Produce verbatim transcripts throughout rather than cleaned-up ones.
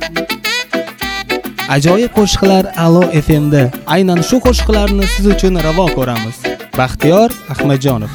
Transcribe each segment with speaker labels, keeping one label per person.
Speaker 1: Ajoyib qo'shiqlar Alo F M da. Aynan shu qo'shiqlarni siz uchun ravo ko'ramiz. Baxtiyor Ahmadjonov.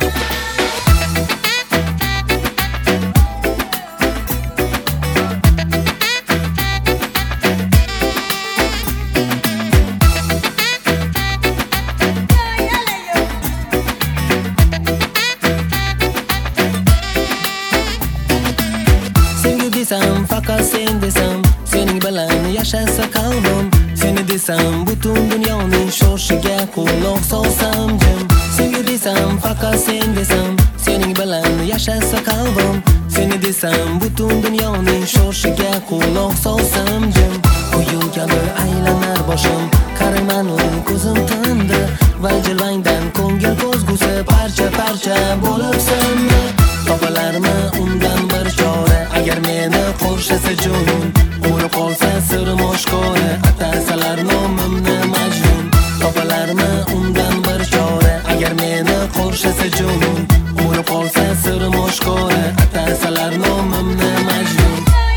Speaker 2: Desam fakat sen desam, sening bilan yashasa qalbim. Seni desam butun dunyoning shoshiga quloq solsam jim. Senga desam fakat sen desam, sening bilan yashasa qalbim. Seni desam butun dunyoning shoshiga quloq solsam jim. Oyun kabi aylanar boshim, qarayman u ko'zim tindi. Va jilvangdan ko'ngil ko'zgusi parcha parcha bo'libsan. Topalarmi undan bir chora, agar meni qo'rshasa jo'nin, o'lib qolsa sirim oshkora, atasalar nomimni Majnun. Topalarmi undan bir chora, agar meni qo'rshasa jo'nin, o'lib qolsa sirim oshkora, atasalar nomimni Majnun.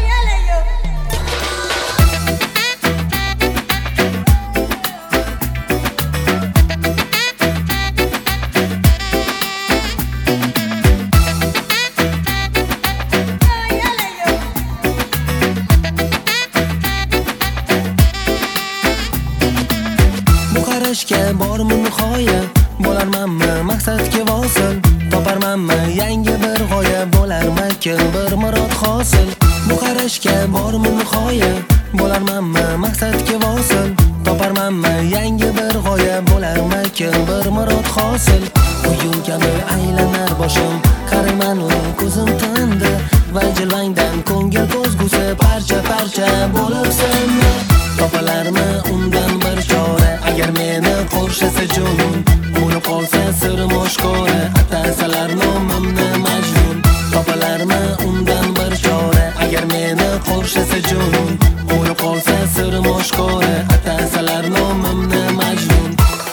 Speaker 2: Qarashga bormi nihoya, bo'larmanmi maqsadga vosil, toparmanmi yangi bir g'oya, bo'larmankim bir murod hosil. Bu qarashga bormi nihoya, bo'larmanmi maqsadga vosil, toparmanmi yangi bir g'oya, bo'larmankim bir murod hosil. Oyun kabi aylanar boshim, qarayman u ko'zim tindi. Va jilvangdan ko'ngil ko'zgusi parcha parcha bo'libsan. Topalarmi undan bir chora, agar meni qo'rshasa jo'nin, o'lib qolsa sirim oshkora, atasalar nomimni Majnun. Topalarmi undan bir chora, agar meni qo'rshasa jo'nin, o'lib qolsa sirim oshkora, atasalar nomimni Majnun.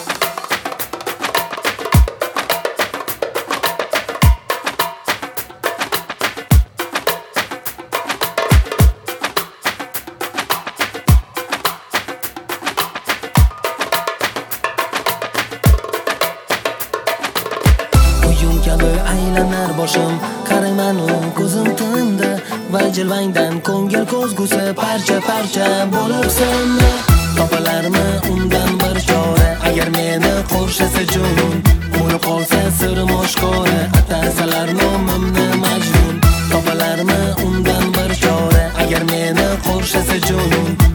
Speaker 2: Oyun kabi aylanar boshim, qarayman u ko'zim tindi. Va jilvangdan ko'ngil ko'zgusi parcha parcha bo'libsan. Topalarmi undan bir chora, agar meni qo'rshasa jo'nin, o'lib qolsa sirim oshkora, atasalar nomimni Majnun. Topalarmi undan bir chora, agar meni qo'rshasa jo'nin,